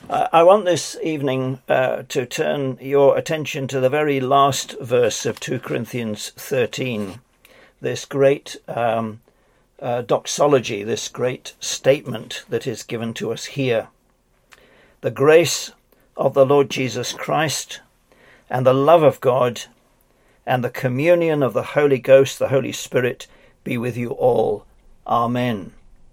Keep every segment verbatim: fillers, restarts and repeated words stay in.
Uh, I want this evening uh, to turn your attention to the very last verse of two Corinthians thirteen, this great um, uh, doxology, this great statement that is given to us here. The grace of the Lord Jesus Christ and the love of God and the communion of the Holy Ghost, the Holy Spirit, be with you all. Amen.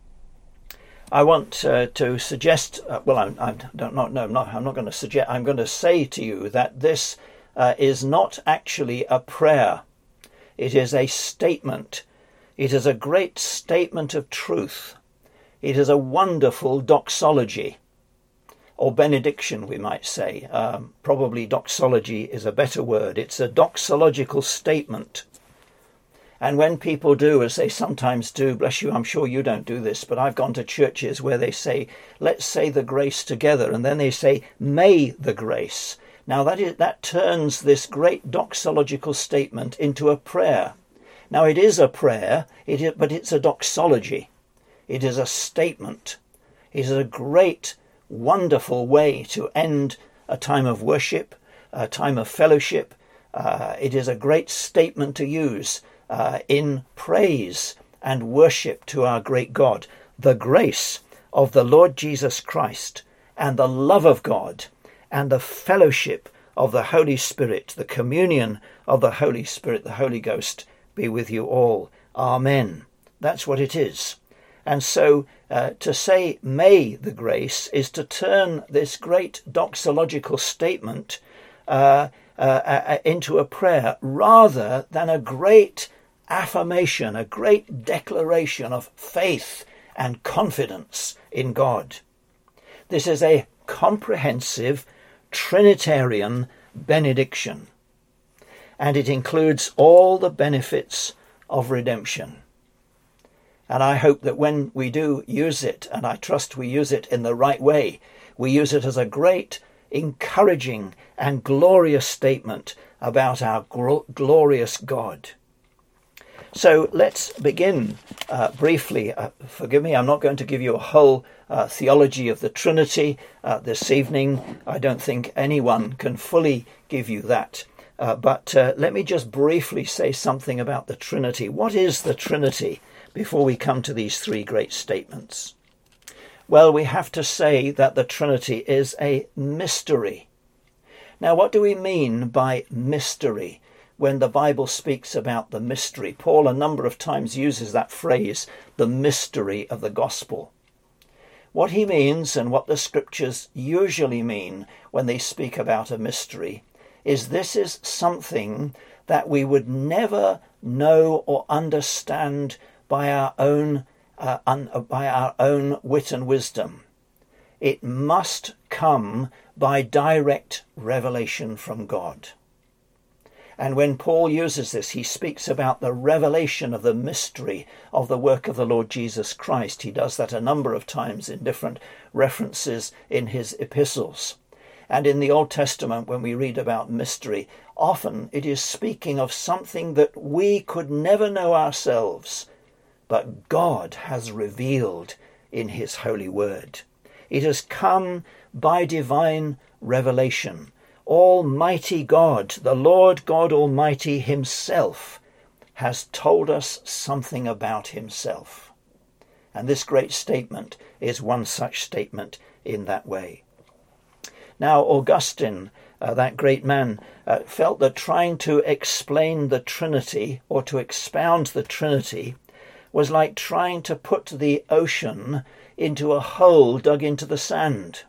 I want uh, to suggest, uh, well, I'm, I don't not, no, I'm not, I'm not going to suggest, I'm going to say to you that this uh, is not actually a prayer. It is a statement. It is a great statement of truth. It is a wonderful doxology, or benediction, we might say. Um, probably doxology is a better word. It's a doxological statement. And when people do, as they sometimes do, bless you, I'm sure you don't do this, but I've gone to churches where they say, let's say the grace together, and then they say, may the grace. Now that is, that turns this great doxological statement into a prayer. Now it is a prayer, it is, but it's a doxology. It is a statement. It is a great, wonderful way to end a time of worship, a time of fellowship. Uh, it is a great statement to use Uh, in praise and worship to our great God. The grace of the Lord Jesus Christ and the love of God and the fellowship of the Holy Spirit, the communion of the Holy Spirit, the Holy Ghost, be with you all. Amen. That's what it is. And so uh, to say may the grace is to turn this great doxological statement uh, uh, uh, into a prayer rather than a great affirmation, a great declaration of faith and confidence in God. This is a comprehensive Trinitarian benediction, and it includes all the benefits of redemption. And I hope that when we do use it, and I trust we use it in the right way, we use it as a great, encouraging and glorious statement about our gl- glorious God. So let's begin uh, briefly. Uh, forgive me, I'm not going to give you a whole uh, theology of the Trinity uh, this evening. I don't think anyone can fully give you that. Uh, but uh, let me just briefly say something about the Trinity. What is the Trinity before we come to these three great statements? Well, we have to say that the Trinity is a mystery. Now, what do we mean by mystery? When the Bible speaks about the mystery, Paul a number of times uses that phrase, the mystery of the gospel. What he means, and what the scriptures usually mean when they speak about a mystery, is this is something that we would never know or understand by our own uh, un, by our own wit and wisdom. It must come by direct revelation from God. And when Paul uses this, he speaks about the revelation of the mystery of the work of the Lord Jesus Christ. He does that a number of times in different references in his epistles. And in the Old Testament, when we read about mystery, often it is speaking of something that we could never know ourselves, but God has revealed in his holy word. It has come by divine revelation. Almighty God, the Lord God Almighty himself, has told us something about himself. And this great statement is one such statement in that way. Now, Augustine, uh, that great man, uh, felt that trying to explain the Trinity or to expound the Trinity was like trying to put the ocean into a hole dug into the sand.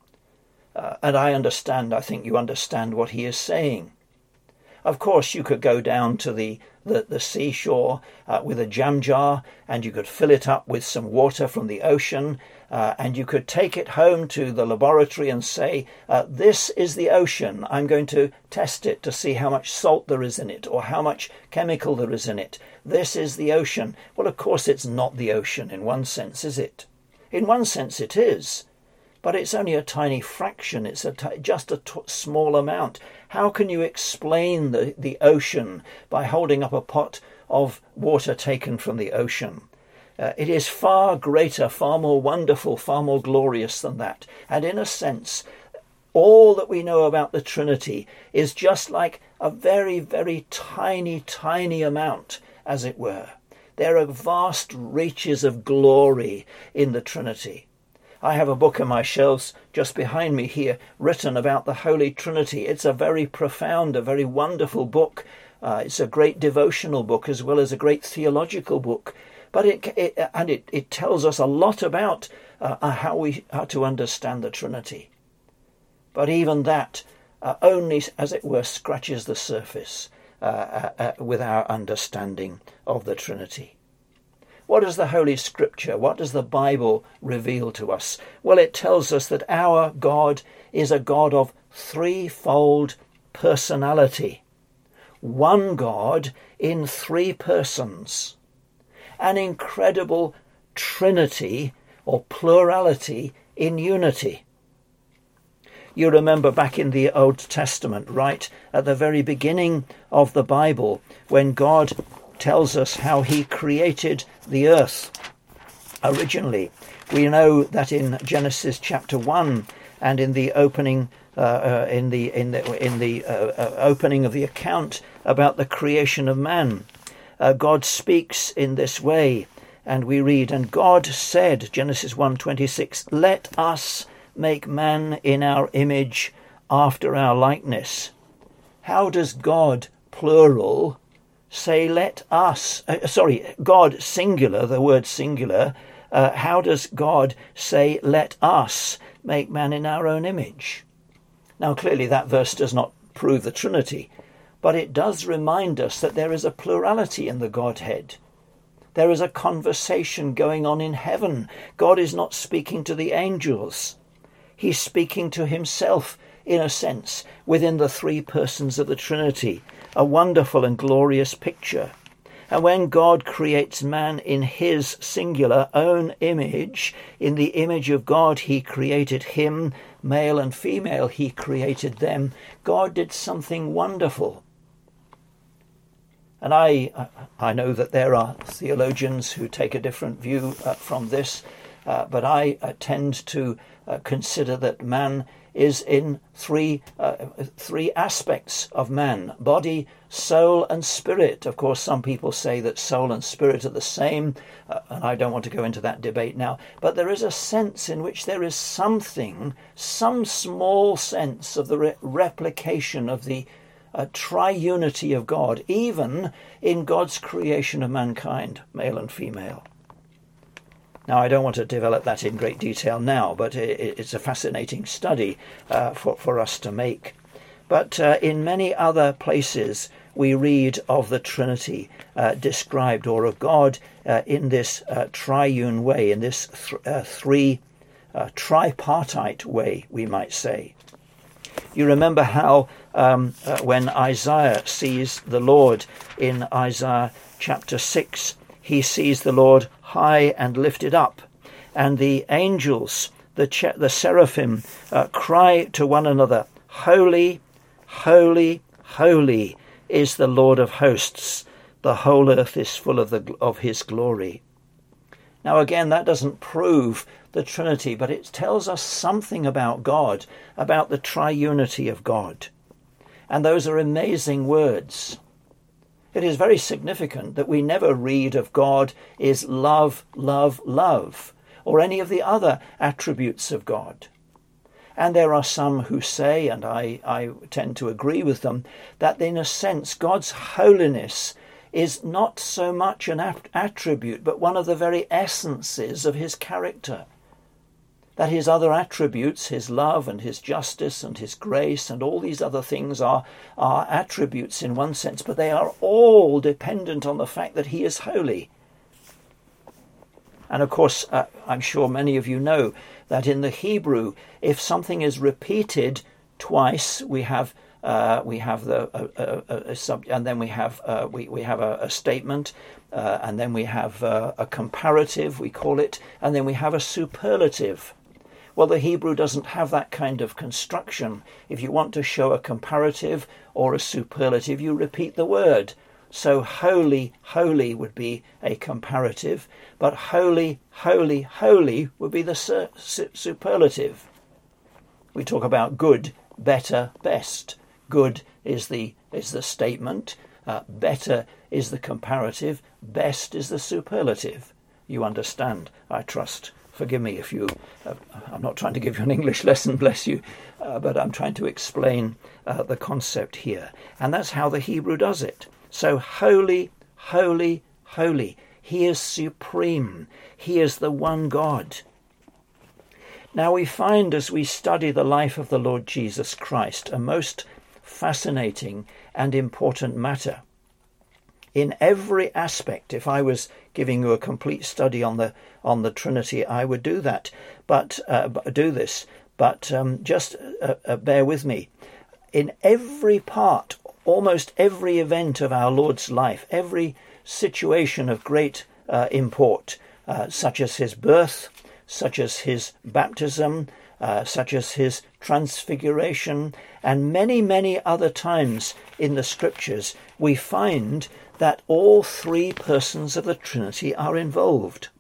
Uh, and I understand, I think you understand what he is saying. Of course, you could go down to the, the, the seashore uh, with a jam jar, and you could fill it up with some water from the ocean, uh, and you could take it home to the laboratory and say, uh, this is the ocean. I'm going to test it to see how much salt there is in it or how much chemical there is in it. This is the ocean. Well, of course, it's not the ocean in one sense, is it? In one sense it is. But it's only a tiny fraction. It's a t- just a t- small amount. How can you explain the, the ocean by holding up a pot of water taken from the ocean? Uh, it is far greater, far more wonderful, far more glorious than that. And in a sense, all that we know about the Trinity is just like a very, very tiny, tiny amount, as it were. There are vast reaches of glory in the Trinity. I have a book on my shelves just behind me here written about the Holy Trinity. It's a very profound, a very wonderful book. Uh, it's a great devotional book as well as a great theological book. But it, it and it, it tells us a lot about uh, how we how to understand the Trinity. But even that uh, only, as it were, scratches the surface uh, uh, uh, with our understanding of the Trinity. What does the Holy Scripture, what does the Bible reveal to us? Well, it tells us that our God is a God of threefold personality. One God in three persons. An incredible trinity or plurality in unity. You remember back in the Old Testament, right, at the very beginning of the Bible, when God tells us how he created the earth. Originally, we know that in Genesis chapter one and in the opening uh, uh, in the in the in the uh, uh, opening of the account about the creation of man, uh, God speaks in this way, and we read, "And God said," Genesis one twenty-six, "Let us make man in our image, after our likeness." How does God, plural, say let us, uh, sorry, God singular, the word singular, uh, how does God say let us make man in our own image? Now clearly that verse does not prove the Trinity, but it does remind us that there is a plurality in the Godhead. There is a conversation going on in heaven. God is not speaking to the angels. He's speaking to himself, in a sense, within the three persons of the Trinity. A wonderful and glorious picture. And when God creates man in his singular own image, in the image of God he created him, male and female he created them, God did something wonderful. And I I know that there are theologians who take a different view uh, from this, uh, but I uh, tend to uh, consider that man is in three uh, three aspects of man: body, soul and spirit. Of course, some people say that soul and spirit are the same, uh, and I don't want to go into that debate now, but there is a sense in which there is something, some small sense of the re- replication of the uh, triunity of God, even in God's creation of mankind, male and female. Now, I don't want to develop that in great detail now, but it's a fascinating study uh, for, for us to make. But uh, in many other places, we read of the Trinity uh, described, or of God uh, in this uh, triune way, in this th- uh, three uh, tripartite way, we might say. You remember how um, uh, when Isaiah sees the Lord in Isaiah chapter six, he sees the Lord high and lifted up, and the angels, the che- the seraphim, uh, cry to one another, "Holy, holy, holy is the Lord of hosts. The whole earth is full of the of his glory." Now again, that doesn't prove the Trinity, but it tells us something about God, about the triunity of God. And those are amazing words. It is very significant that we never read of God is love, love, love, or any of the other attributes of God. And there are some who say, and I, I tend to agree with them, that in a sense God's holiness is not so much an attribute, but one of the very essences of his character. That his other attributes, his love and his justice and his grace and all these other things are, are attributes in one sense, but they are all dependent on the fact that he is holy. And of course, uh, I'm sure many of you know that in the Hebrew, if something is repeated twice, we have uh, we have the uh, a, a, a sub, and then we have uh, we we have a, a statement, uh, and then we have uh, a comparative, we call it, and then we have a superlative. Well, the Hebrew doesn't have that kind of construction. If you want to show a comparative or a superlative, you repeat the word. So holy, holy would be a comparative, but holy, holy, holy would be the su- su- superlative. We talk about good, better, best. Good is the is the statement, uh, better is the comparative, best is the superlative. You understand, I trust. Forgive me if you, uh, I'm not trying to give you an English lesson, bless you, uh, but I'm trying to explain uh, the concept here. And that's how the Hebrew does it. So holy, holy, holy. He is supreme. He is the one God. Now we find as we study the life of the Lord Jesus Christ a most fascinating and important matter. In every aspect, if I was giving you a complete study on the on the Trinity, I would do that. But uh, do this. But um, just uh, uh, bear with me. In every part, almost every event of our Lord's life, every situation of great uh, import, uh, such as his birth, such as his baptism, uh, such as his transfiguration, and many, many other times in the Scriptures, we find that all three persons of the Trinity are involved.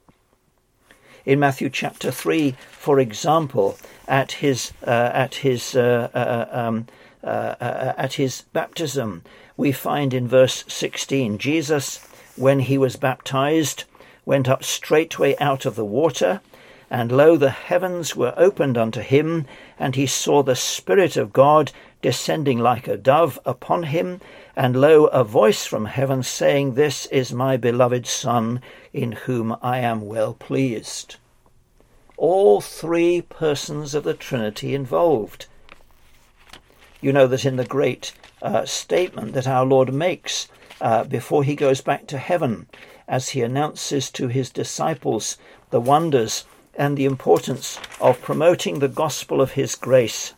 In Matthew chapter three, for example, at his uh, at his uh, uh, um, uh, uh, at his baptism, we find in verse sixteen, Jesus, when he was baptized, went up straightway out of the water, and lo, the heavens were opened unto him, and he saw the Spirit of God descending like a dove upon him, and lo, a voice from heaven saying, This is my beloved Son, in whom I am well pleased. All three persons of the Trinity involved. You know that in the great uh, statement that our Lord makes uh, before he goes back to heaven, as he announces to his disciples the wonders and the importance of promoting the gospel of his grace,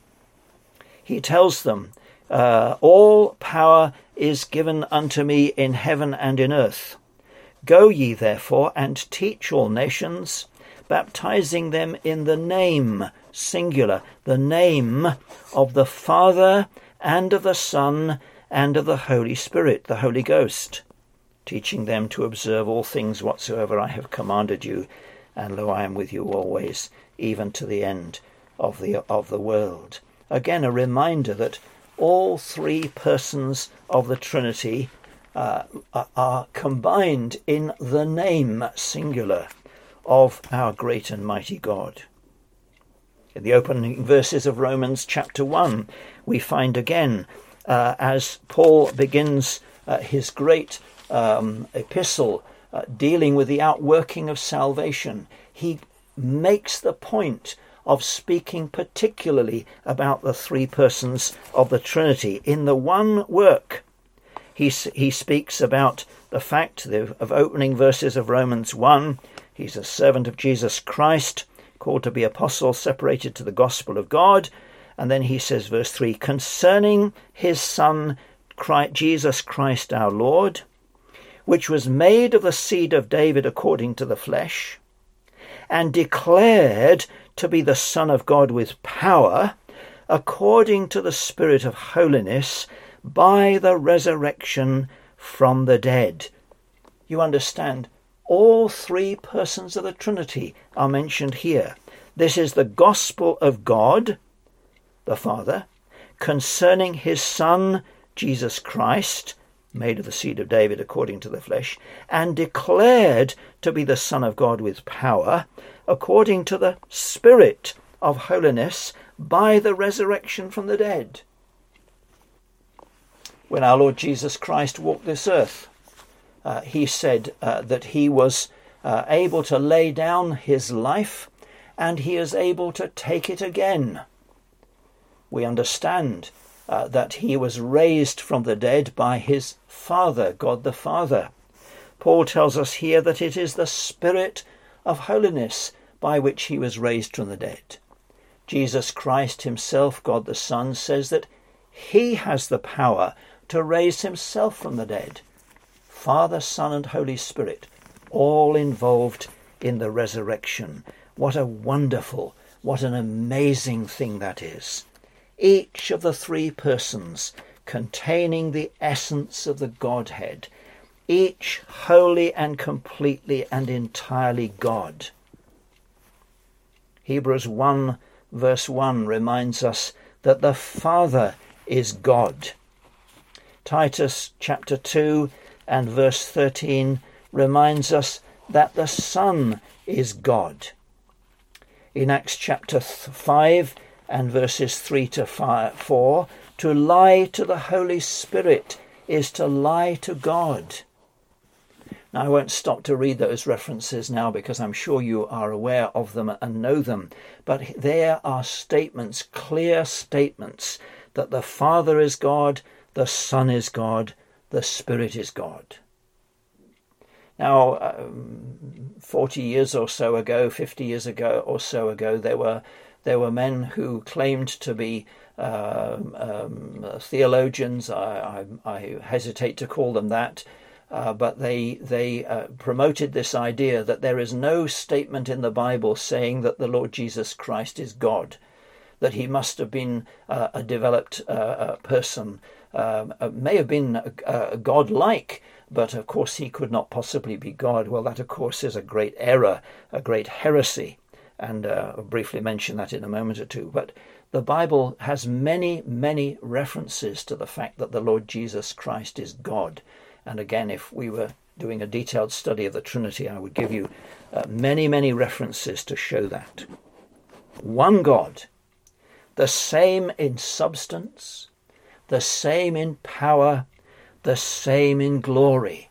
he tells them, uh, all power is given unto me in heaven and in earth. Go ye therefore and teach all nations, baptizing them in the name, singular, the name of the Father and of the Son and of the Holy Spirit, the Holy Ghost, teaching them to observe all things whatsoever I have commanded you. And lo, I am with you always, even to the end of the of the world. Again, a reminder that all three persons of the Trinity uh, are combined in the name, singular, of our great and mighty God. In the opening verses of Romans chapter one, we find again, uh, as Paul begins uh, his great um, epistle, Uh, dealing with the outworking of salvation, he makes the point of speaking particularly about the three persons of the Trinity in the one work. He, he speaks about the fact of opening verses of Romans one. He's a servant of Jesus Christ, called to be apostle, separated to the gospel of God. And then he says, verse three, concerning his Son, Christ, Jesus Christ our Lord, which was made of the seed of David according to the flesh, and declared to be the Son of God with power, according to the Spirit of holiness, by the resurrection from the dead. You understand, all three persons of the Trinity are mentioned here. This is the gospel of God, the Father, concerning his Son, Jesus Christ, made of the seed of David according to the flesh, and declared to be the Son of God with power, according to the Spirit of holiness, by the resurrection from the dead. When our Lord Jesus Christ walked this earth, uh, he said uh, that he was uh, able to lay down his life, and he is able to take it again. We understand Uh, that he was raised from the dead by his Father, God the Father. Paul tells us here that it is the Spirit of holiness by which he was raised from the dead. Jesus Christ himself, God the Son, says that he has the power to raise himself from the dead. Father, Son, and Holy Spirit, all involved in the resurrection. What a wonderful, what an amazing thing that is. Each of the three persons containing the essence of the Godhead, each wholly and completely and entirely God. Hebrews one verse one reminds us that the Father is God. Titus chapter two and verse thirteen reminds us that the Son is God. In Acts chapter five and verses three to four, to lie to the Holy Spirit is to lie to God. Now, I won't stop to read those references now because I'm sure you are aware of them and know them. But there are statements, clear statements, that the Father is God, the Son is God, the Spirit is God. Now, um, forty years or so ago, fifty years ago or so ago, there were there were men who claimed to be um, um, theologians. I, I, I hesitate to call them that. Uh, but they they uh, promoted this idea that there is no statement in the Bible saying that the Lord Jesus Christ is God, that he must have been uh, a developed uh, person, um, uh, may have been uh, God-like, but of course he could not possibly be God. Well, that of course is a great error, a great heresy, and uh, I'll briefly mention that in a moment or two. But the Bible has many, many references to the fact that the Lord Jesus Christ is God. And again, if we were doing a detailed study of the Trinity, I would give you uh, many, many references to show that. One God, the same in substance, the same in power, the same in glory.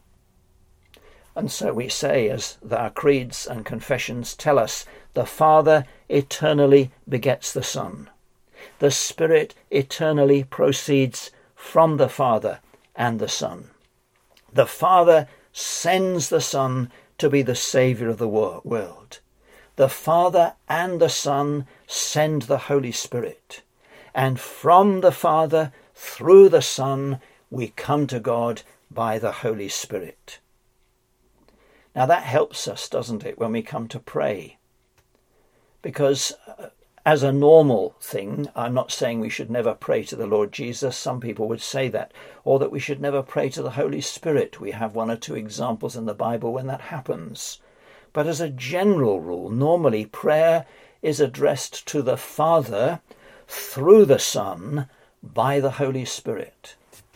And so we say, as our creeds and confessions tell us, the Father eternally begets the Son. The Spirit eternally proceeds from the Father and the Son. The Father sends the Son to be the Saviour of the world. The Father and the Son send the Holy Spirit. And from the Father, through the Son, we come to God by the Holy Spirit. Now that helps us, doesn't it, when we come to pray? Because as a normal thing, I'm not saying we should never pray to the Lord Jesus. Some people would say that. Or that we should never pray to the Holy Spirit. We have one or two examples in the Bible when that happens. But as a general rule, normally prayer is addressed to the Father through the Son by the Holy Spirit.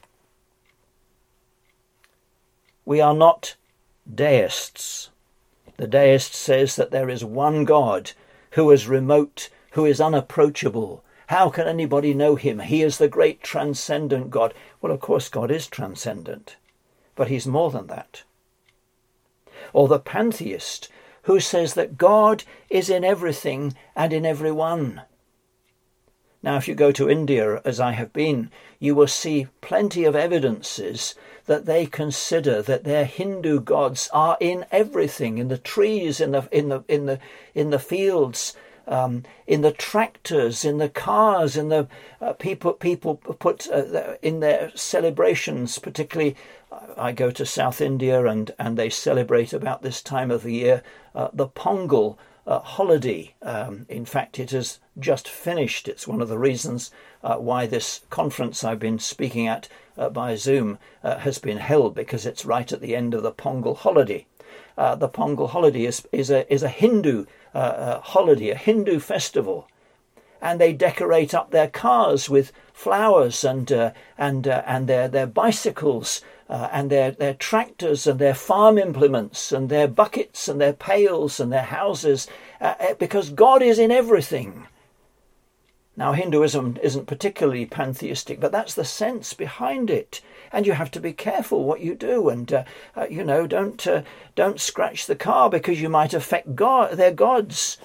We are not deists. The deist says that there is one God who is remote, who is unapproachable. How can anybody know him? He is the great transcendent God. Well, of course, God is transcendent, but he's more than that. Or the pantheist, who says that God is in everything and in everyone. Now, if you go to India, as I have been, you will see plenty of evidences that they consider that their Hindu gods are in everything, in the trees, in the in the in the in the fields, um, in the tractors, in the cars, in the uh, people people put uh, in their celebrations. Particularly, I go to South India and and they celebrate about this time of the year uh, the Pongal Uh, holiday. Um, in fact, it has just finished. It's one of the reasons uh, why this conference I've been speaking at uh, by Zoom uh, has been held, because it's right at the end of the Pongal holiday. Uh, the Pongal holiday is, is a is a Hindu uh, uh, holiday, a Hindu festival, and they decorate up their cars with flowers and uh, and uh, and their their bicycles. Uh, and their, their tractors and their farm implements and their buckets and their pails and their houses, uh, because God is in everything. Now, Hinduism isn't particularly pantheistic, but that's the sense behind it. And you have to be careful what you do, and uh, uh, you know, don't uh, don't scratch the car because you might affect God, their gods.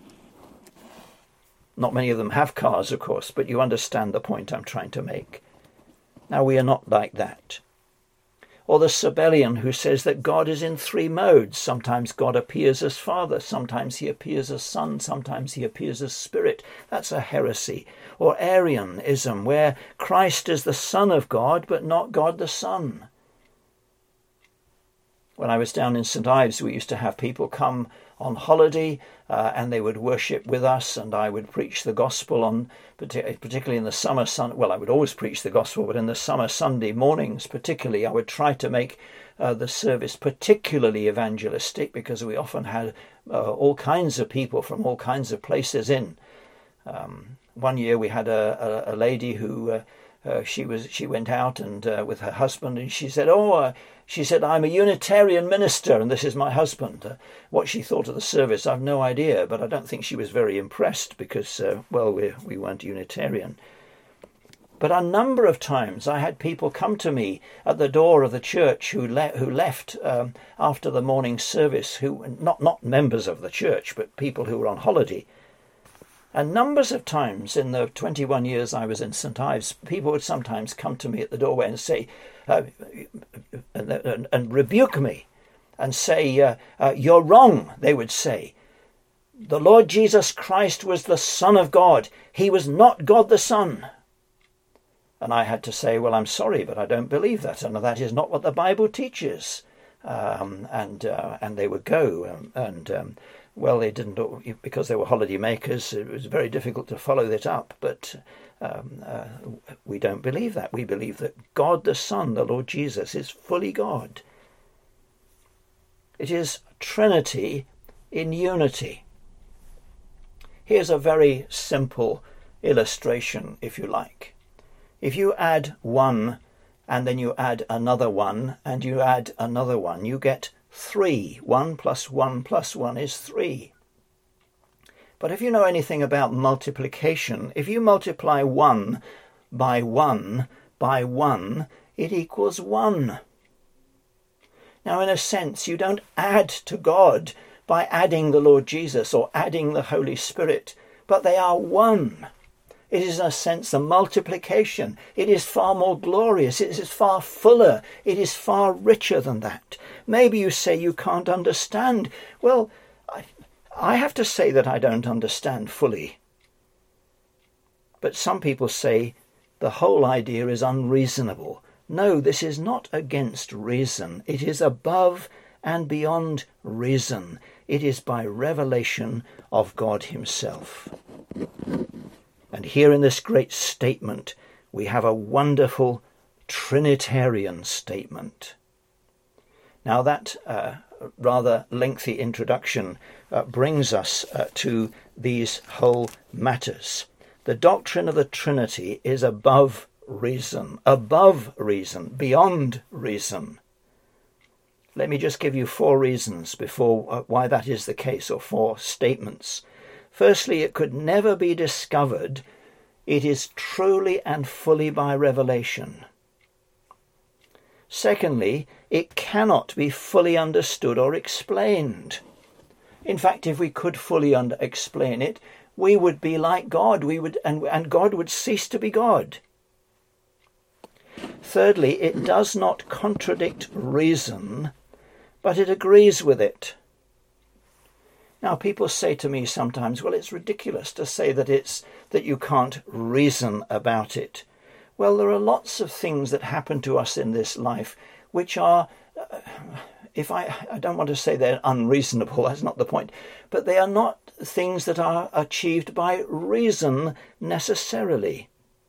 Not many of them have cars, of course, but you understand the point I'm trying to make. Now, we are not like that. Or the Sabellian, who says that God is in three modes. Sometimes God appears as Father, sometimes he appears as Son, sometimes he appears as Spirit. That's a heresy. Or Arianism, where Christ is the Son of God, but not God the Son. When I was down in Saint Ives, we used to have people come on holiday, uh, and they would worship with us, and I would preach the gospel on, particularly in the summer sun. Well, I would always preach the gospel, but in the summer Sunday mornings, particularly, I would try to make uh, the service particularly evangelistic, because we often had uh, all kinds of people from all kinds of places in. Um, one year we had a, a, a lady who uh, uh, she was she went out and uh, with her husband, and she said, "Oh, uh, she said I'm a Unitarian minister, and this is my husband." Uh, what she thought of the service, I've no idea, but I don't think she was very impressed, because uh, well, we we weren't Unitarian. But a number of times I had people come to me at the door of the church who le- who left um, after the morning service, who not not members of the church, but people who were on holiday. And numbers of times in the twenty-one years I was in Saint Ives, people would sometimes come to me at the doorway and say, uh, and, and, and rebuke me and say, uh, uh, "You're wrong," they would say. "The Lord Jesus Christ was the Son of God. He was not God the Son." And I had to say, "Well, I'm sorry, but I don't believe that, and that is not what the Bible teaches." Um, and uh, and they would go, um, and um, well, they didn't, because they were holiday makers. It was very difficult to follow that up. But um, uh, we don't believe that. We believe that God the Son, the Lord Jesus, is fully God. It is Trinity in unity. Here's a very simple illustration, if you like. If you add one, and then you add another one, and you add another one, you get three. One plus one plus one is three. But if you know anything about multiplication, if you multiply one by one by one, it equals one. Now, in a sense, you don't add to God by adding the Lord Jesus or adding the Holy Spirit, but they are one. It is, in a sense, a multiplication. It is far more glorious. It is far fuller. It is far richer than that. Maybe you say you can't understand. Well, I, I have to say that I don't understand fully. But some people say the whole idea is unreasonable. No, this is not against reason. It is above and beyond reason. It is by revelation of God himself. And here in this great statement, we have a wonderful Trinitarian statement. Now that uh, rather lengthy introduction uh, brings us uh, to these whole matters. The doctrine of the Trinity is above reason, above reason, beyond reason. Let me just give you four reasons before uh, why that is the case, or four statements. Firstly, it could never be discovered. It is truly and fully by revelation. Secondly, it cannot be fully understood or explained. In fact, if we could fully under- explain it, we would be like God, we would, and, and God would cease to be God. Thirdly, it does not contradict reason, but it agrees with it. Now, people say to me sometimes, well, it's ridiculous to say that it's that you can't reason about it. Well, there are lots of things that happen to us in this life which are, uh, if I, I don't want to say they're unreasonable, that's not the point, but they are not things that are achieved by reason necessarily.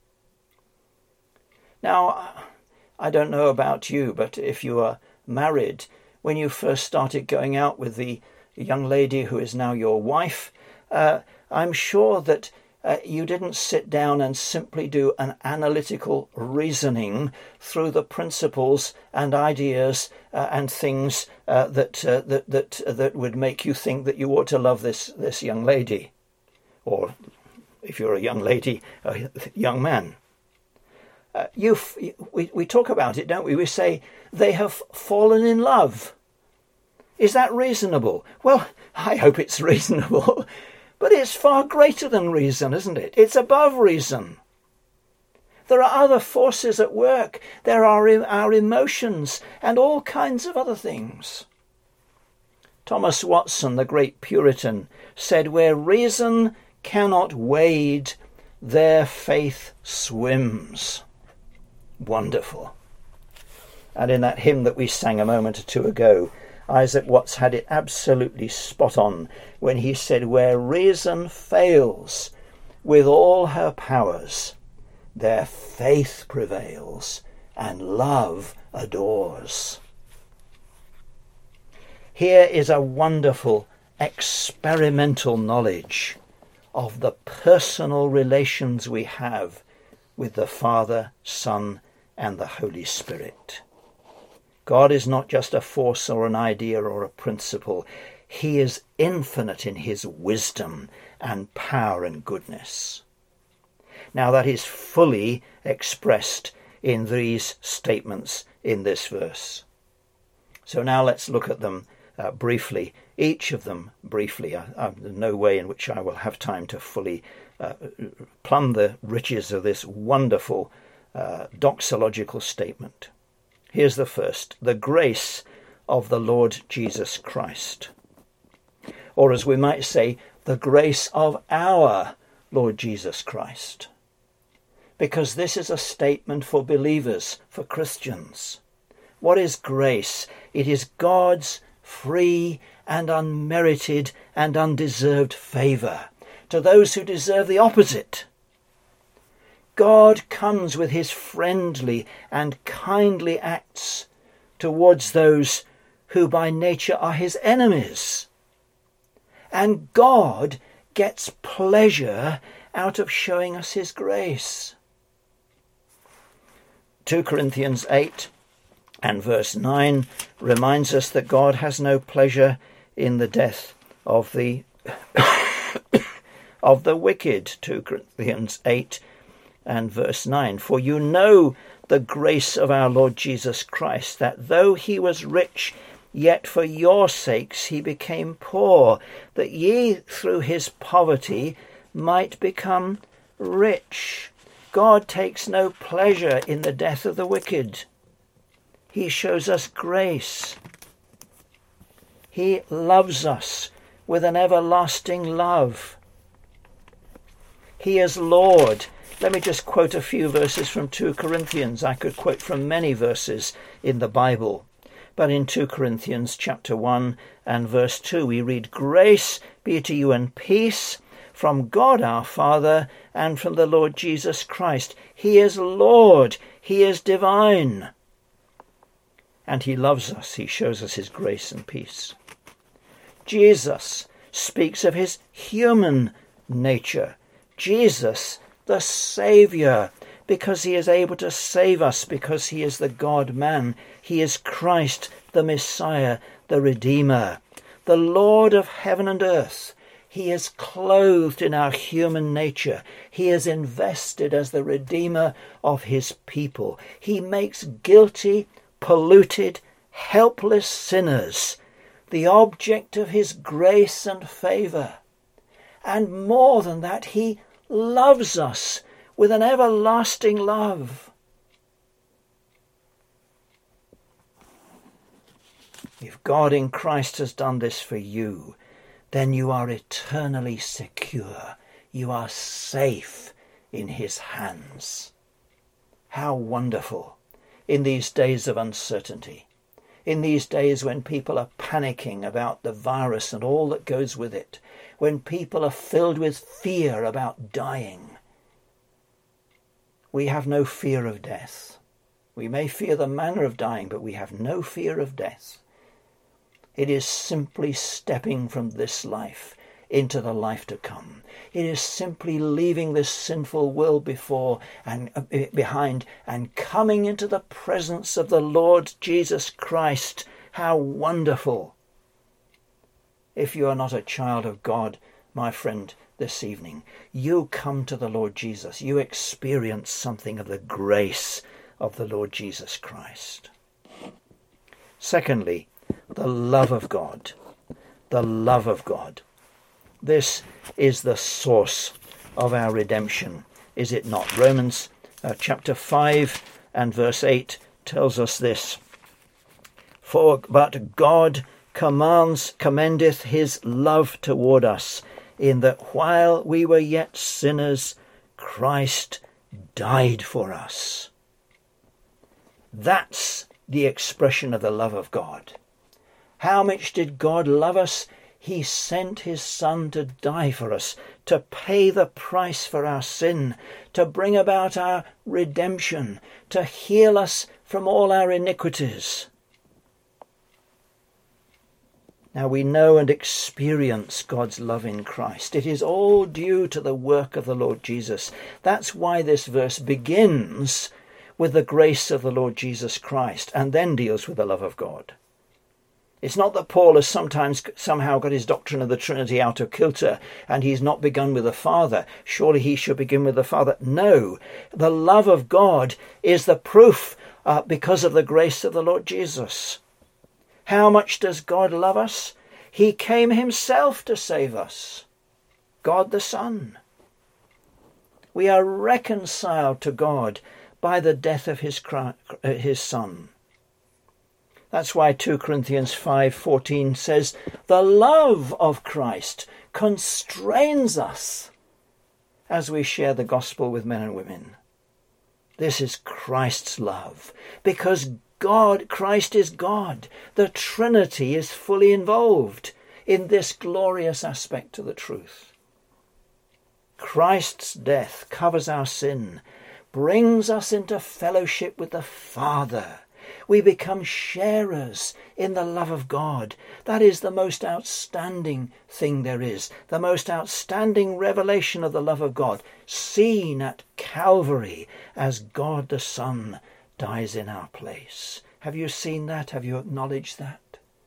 Now, I don't know about you, but if you are married, when you first started going out with the young lady who is now your wife, uh, I'm sure that uh, you didn't sit down and simply do an analytical reasoning through the principles and ideas uh, and things uh, that uh, that that uh, that would make you think that you ought to love this this young lady, or if you're a young lady, a young man. Uh, you, we we talk about it, don't we? We say they have fallen in love. Is that reasonable? Well, I hope it's reasonable, but it's far greater than reason, isn't it? It's above reason. There are other forces at work. There are our emotions and all kinds of other things. Thomas Watson, the great Puritan, said, "Where reason cannot wade, there faith swims." Wonderful. And in that hymn that we sang a moment or two ago, Isaac Watts had it absolutely spot on when he said, "Where reason fails with all her powers, there faith prevails and love adores." Here is a wonderful experimental knowledge of the personal relations we have with the Father, Son, and the Holy Spirit. God is not just a force or an idea or a principle. He is infinite in his wisdom and power and goodness. Now that is fully expressed in these statements in this verse. So now let's look at them uh, briefly, each of them briefly. I, I, there's no way in which I will have time to fully uh, plumb the riches of this wonderful uh, doxological statement. Here's the first: the grace of the Lord Jesus Christ. Or as we might say, the grace of our Lord Jesus Christ. Because this is a statement for believers, for Christians. What is grace? It is God's free and unmerited and undeserved favour to those who deserve the opposite. God comes with his friendly and kindly acts towards those who by nature are his enemies. And God gets pleasure out of showing us his grace. Second Corinthians eight and verse nine reminds us that God has no pleasure in the death of the of the wicked. Second Corinthians eight and verse nine. For you know the grace of our Lord Jesus Christ, that though he was rich, yet for your sakes he became poor, that ye through his poverty might become rich. God takes no pleasure in the death of the wicked. He shows us grace. He loves us with an everlasting love. He is Lord. Let me just quote a few verses from Second Corinthians. I could quote from many verses in the Bible. But in Second Corinthians chapter one and verse two, we read, "Grace be to you and peace from God our Father and from the Lord Jesus Christ." He is Lord. He is divine. And he loves us. He shows us his grace and peace. Jesus speaks of his human nature. Jesus, the Saviour, because he is able to save us, because he is the God-man. He is Christ, the Messiah, the Redeemer, the Lord of heaven and earth. He is clothed in our human nature. He is invested as the Redeemer of his people. He makes guilty, polluted, helpless sinners the object of his grace and favour. And more than that, he loves us with an everlasting love. If God in Christ has done this for you, then you are eternally secure. You are safe in his hands. How wonderful in these days of uncertainty, in these days when people are panicking about the virus and all that goes with it, when people are filled with fear about dying. We have no fear of death. We may fear the manner of dying, but we have no fear of death. It is simply stepping from this life into the life to come. It is simply leaving this sinful world before and uh, behind and coming into the presence of the Lord Jesus Christ. How wonderful! If you are not a child of God, my friend, this evening, you come to the Lord Jesus. You experience something of the grace of the Lord Jesus Christ. Secondly, the love of God. The love of God. This is the source of our redemption, is it not? Romans uh, chapter five and verse eight tells us this. For but God commands, commendeth his love toward us, in that while we were yet sinners, Christ died for us. That's the expression of the love of God. How much did God love us? He sent his Son to die for us, to pay the price for our sin, to bring about our redemption, to heal us from all our iniquities. Now we know and experience God's love in Christ. It is all due to the work of the Lord Jesus. That's why this verse begins with the grace of the Lord Jesus Christ and then deals with the love of God. It's not that Paul has sometimes somehow got his doctrine of the Trinity out of kilter and he's not begun with the Father. Surely he should begin with the Father. No, the love of God is the proof uh, because of the grace of the Lord Jesus. How much does God love us? He came himself to save us. God the Son. We are reconciled to God by the death of his, his Son. That's why two Corinthians five fourteen says, the love of Christ constrains us as we share the gospel with men and women. This is Christ's love, because God, Christ is God. The Trinity is fully involved in this glorious aspect of the truth. Christ's death covers our sin, brings us into fellowship with the Father. We become sharers in the love of God. That is the most outstanding thing there is. The most outstanding revelation of the love of God, seen at Calvary as God the Son dies in our place. Have you seen that? Have you acknowledged that?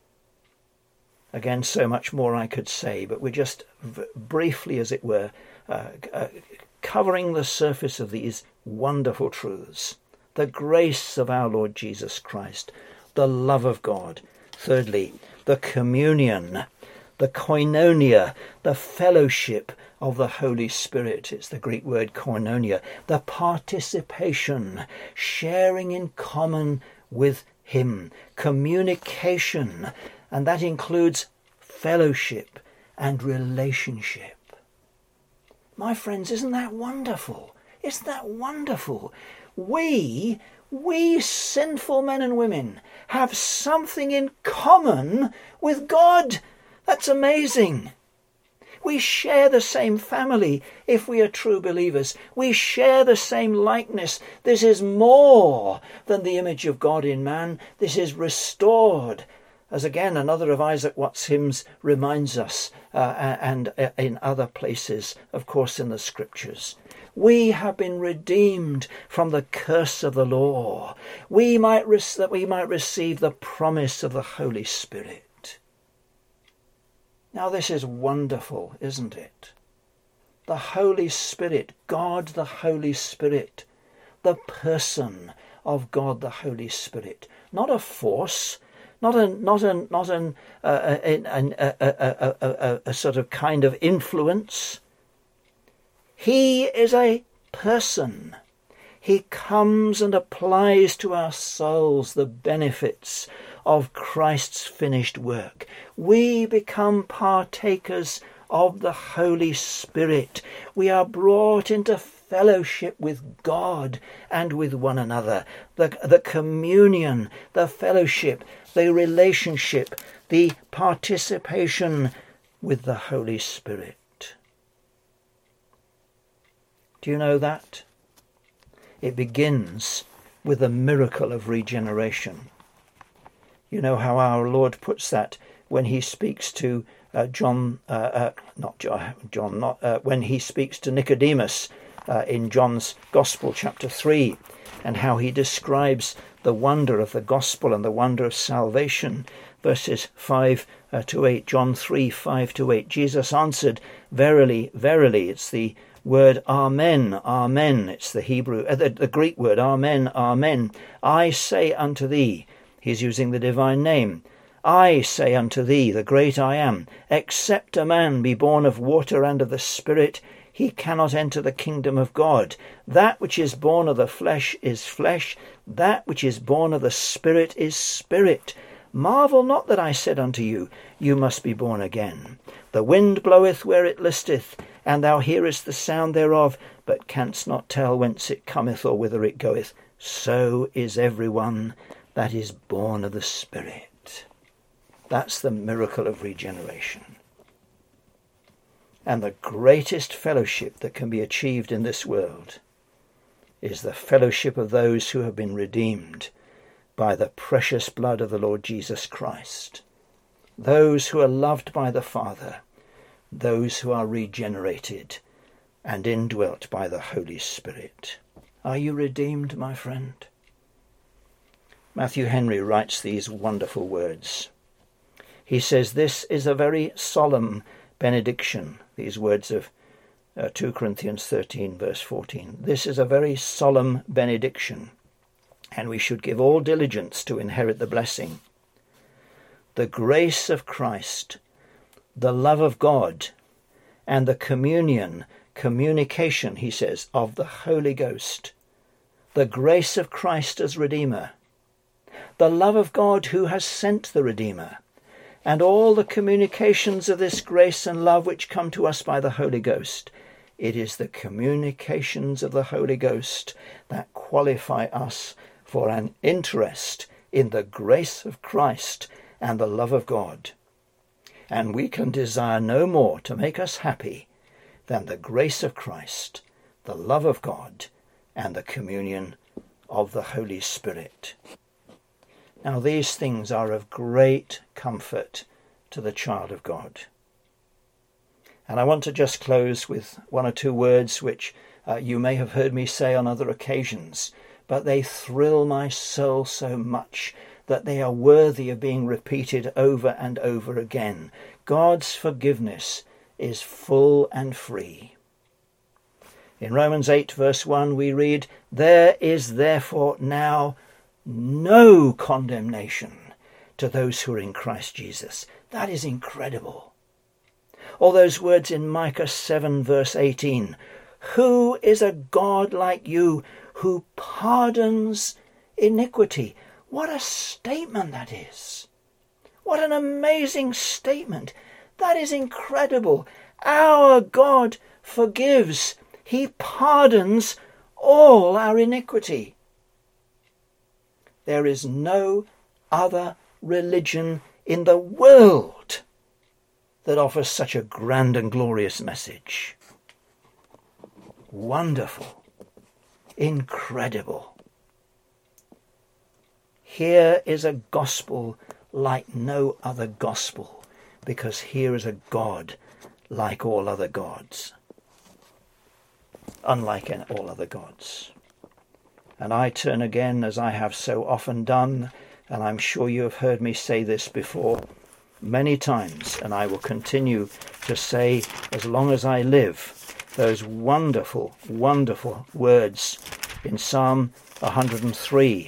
Again, so much more I could say, but we're just v- briefly, as it were, uh, uh, covering the surface of these wonderful truths. The grace of our Lord Jesus Christ, the love of God. Thirdly, the communion, the koinonia, the fellowship of the Holy Spirit. It's the Greek word koinonia, the participation, sharing in common with him, communication, and that includes fellowship and relationship. My friends, isn't that wonderful? Isn't that wonderful? We, we sinful men and women, have something in common with God. That's amazing. We share the same family if we are true believers. We share the same likeness. This is more than the image of God in man. This is restored. As again, another of Isaac Watts' hymns reminds us, uh, and uh, in other places, of course, in the scriptures. We have been redeemed from the curse of the law. We might re- that we might receive the promise of the Holy Spirit. Now this is wonderful, isn't it? The Holy Spirit, God the Holy Spirit, the person of God the Holy Spirit, not a force, not a not a not an uh, a, a, a, a, a, a sort of kind of influence. He is a person. He comes and applies to our souls the benefits of Christ's finished work. We become partakers of the Holy Spirit. We are brought into fellowship with God and with one another. The, the communion, the fellowship, the relationship, the participation with the Holy Spirit. Do you know that? It begins with the miracle of regeneration. You know how our Lord puts that when he speaks to uh, John, uh, uh, not John, John not uh, when he speaks to Nicodemus uh, in John's Gospel, chapter three, and how he describes the wonder of the gospel and the wonder of salvation. Verses five uh, to eight, John three, five to eight. Jesus answered, "Verily, verily," it's the word amen, amen. It's the Hebrew, uh, the, the Greek word amen, amen. "I say unto thee," he's using the divine name, "I say unto thee, the great I am, except a man be born of water and of the Spirit, he cannot enter the kingdom of God. That which is born of the flesh is flesh, that which is born of the Spirit is spirit. Marvel not that I said unto you, you must be born again. The wind bloweth where it listeth, and thou hearest the sound thereof, but canst not tell whence it cometh or whither it goeth. So is every one that is born of the Spirit." That's the miracle of regeneration. And the greatest fellowship that can be achieved in this world is the fellowship of those who have been redeemed by the precious blood of the Lord Jesus Christ. Those who are loved by the Father, those who are regenerated and indwelt by the Holy Spirit. Are you redeemed, my friend? Matthew Henry writes these wonderful words. He says, this is a very solemn benediction, these words of uh, two Corinthians thirteen, verse fourteen. This is a very solemn benediction, and we should give all diligence to inherit the blessing. The grace of Christ, the love of God, and the communion, communication, he says, of the Holy Ghost, the grace of Christ as Redeemer, the love of God who has sent the Redeemer, and all the communications of this grace and love which come to us by the Holy Ghost. It is the communications of the Holy Ghost that qualify us for an interest in the grace of Christ and the love of God. And we can desire no more to make us happy than the grace of Christ, the love of God, and the communion of the Holy Spirit. Now these things are of great comfort to the child of God. And I want to just close with one or two words which uh, you may have heard me say on other occasions, but they thrill my soul so much that they are worthy of being repeated over and over again. God's forgiveness is full and free. In Romans eight verse one we read, there is therefore now no condemnation to those who are in Christ Jesus. That is incredible. Or those words in Micah seven verse eighteen, who is a God like you who pardons iniquity? What a statement that is. What an amazing statement. That is incredible. Our God forgives. He pardons all our iniquity. There is no other religion in the world that offers such a grand and glorious message. Wonderful. Incredible. Here is a gospel like no other gospel, because here is a God like all other gods, unlike all other gods. And I turn again, as I have so often done, and I'm sure you have heard me say this before many times, and I will continue to say as long as I live, those wonderful, wonderful words in Psalm one hundred three.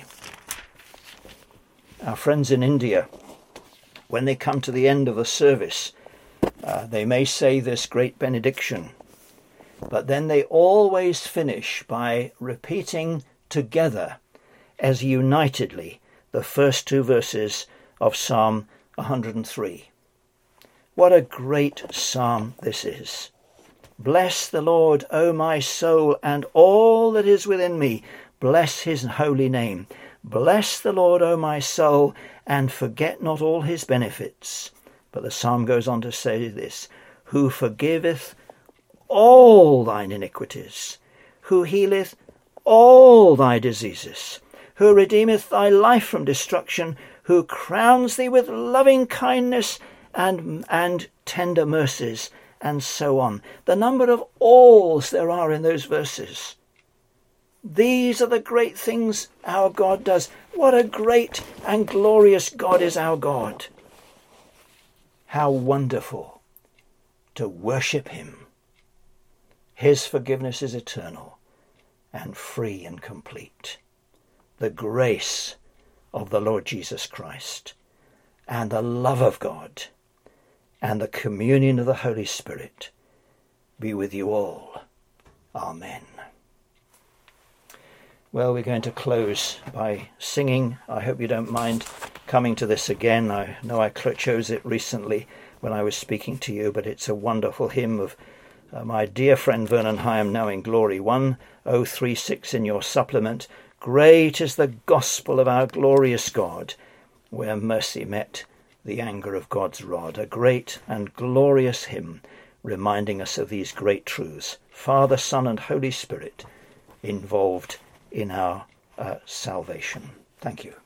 Our friends in India, when they come to the end of the service, uh, they may say this great benediction, but then they always finish by repeating together as unitedly the first two verses of Psalm one hundred three. What a great psalm this is. Bless the Lord, O my soul, and all that is within me. Bless his holy name. Bless the Lord, O my soul, and forget not all his benefits. But the psalm goes on to say this, who forgiveth all thine iniquities, who healeth all thy diseases, who redeemeth thy life from destruction, who crowns thee with loving kindness and, and tender mercies, and so on. The number of alls there are in those verses. These are the great things our God does. What a great and glorious God is our God. How wonderful to worship him. His forgiveness is eternal and free and complete. The grace of the Lord Jesus Christ and the love of God and the communion of the Holy Spirit be with you all. Amen. Well, we're going to close by singing. I hope you don't mind coming to this again. I know I chose it recently when I was speaking to you, but it's a wonderful hymn of uh, my dear friend Vernon Hyam, now in glory. one oh three six in your supplement. Great is the gospel of our glorious God, where mercy met the anger of God's rod. A great and glorious hymn reminding us of these great truths. Father, Son and Holy Spirit involved in our uh, salvation. Thank you.